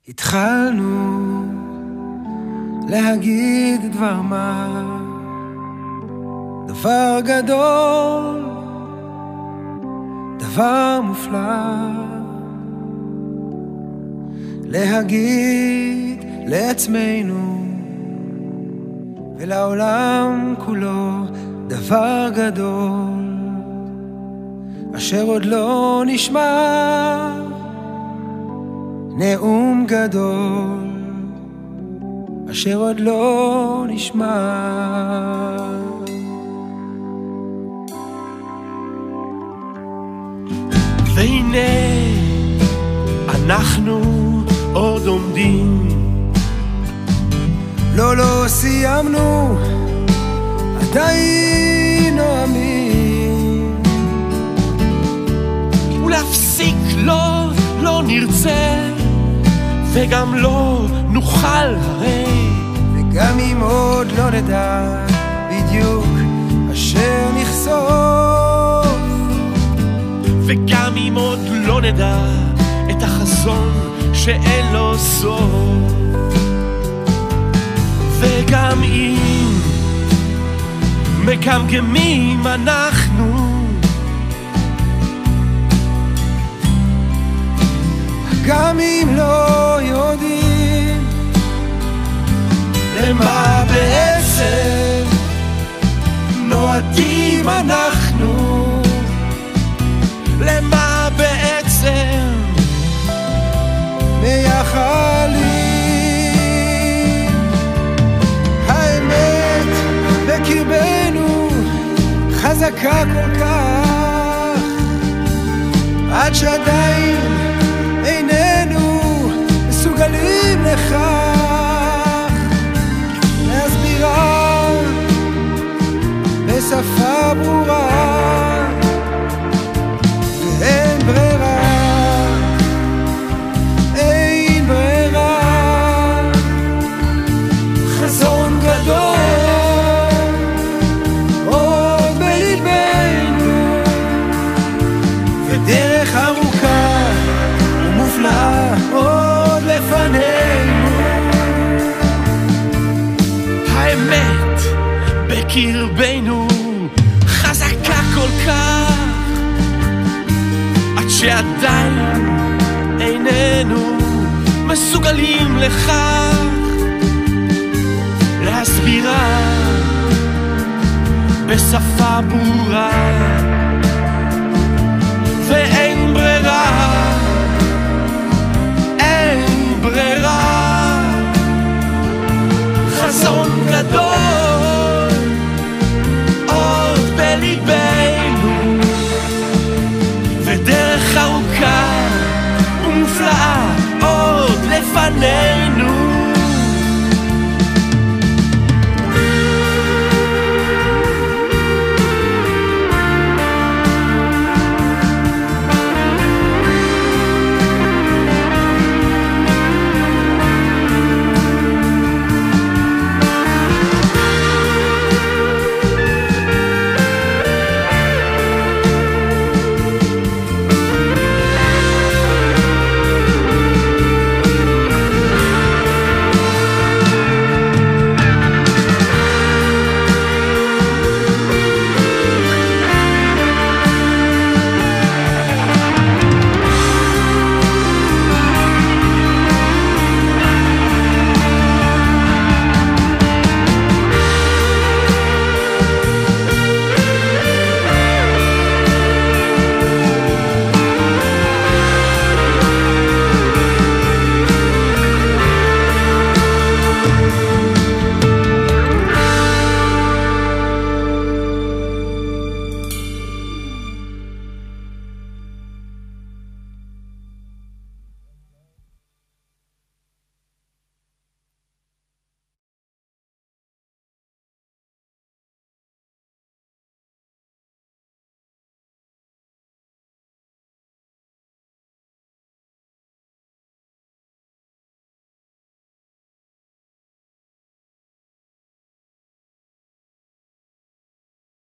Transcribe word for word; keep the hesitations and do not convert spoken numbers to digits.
התחלנו להגיד דבר מה, דבר גדול, דבר מופלא, להגיד לעצמנו ולעולם כולו דבר גדול, אשר עוד לא נשמע, נאום גדול, אשר עוד לא נשמע. והנה אנחנו עוד עומדים, לא לא סיימנו, עדיין נועמים, ולהפסיק לא, לא נרצה, וגם לא נוכל הרי, וגם אם עוד לא נדע בדיוק אשר נחשוף, וגם אם עוד לא נדע את החזון שאין לו סוף, וגם אם מקמקמים אנחנו, גם אם לא יודעים למה בעצם נועדים אנחנו, למה בעצם מייחלים. האמת בקרבנו חזקה כל כך, עד שעדיין איננו מסוגלים לכך להסבירה בשפה ברורה, ואין ברירה, אין ברירה. חזון גדול עוד בלבנו, ודרך ארוכה ומופלאה עוד לפנינו. האמת בקרבנו חזקה כל כך, עד שעדיין איננו מסוגלים לכך להסבירה בשפה ברורה, ואין